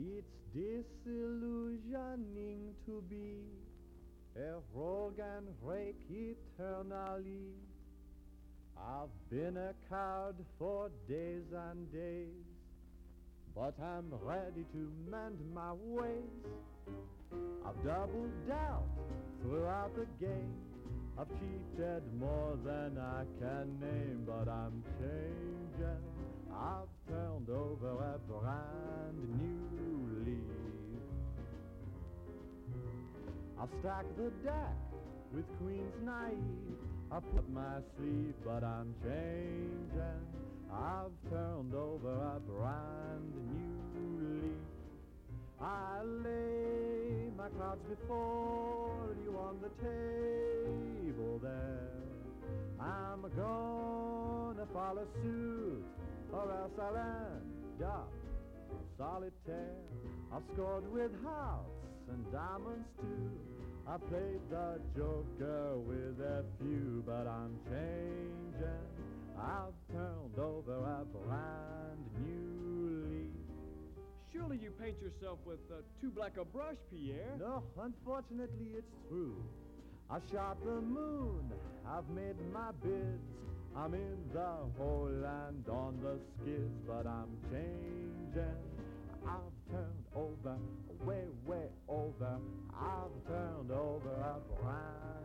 It's disillusioning to be a rogue and rake eternally. I've been a coward for days and days, but I'm ready to mend my ways. I've doubled down throughout the game. I've cheated more than I can name, but I'm changing. I've turned over a brand new leaf. I've stacked the deck with queens naive. I put my sleeve, but I'm changing. I've turned over a brand new leaf. I lay my cards before you on the table there. I'm gonna follow suit, or else I'll end up solitaire. I've scored with hearts and diamonds too. I played the joker with a few, but I'm changing. I've turned over a brand new leaf. Surely you paint yourself with too black a brush, Pierre. No, unfortunately it's true. I shot the moon, I've made my bids. I'm in the hole and on the skids, but I'm changing. I've turned over, way over. I've turned over a brand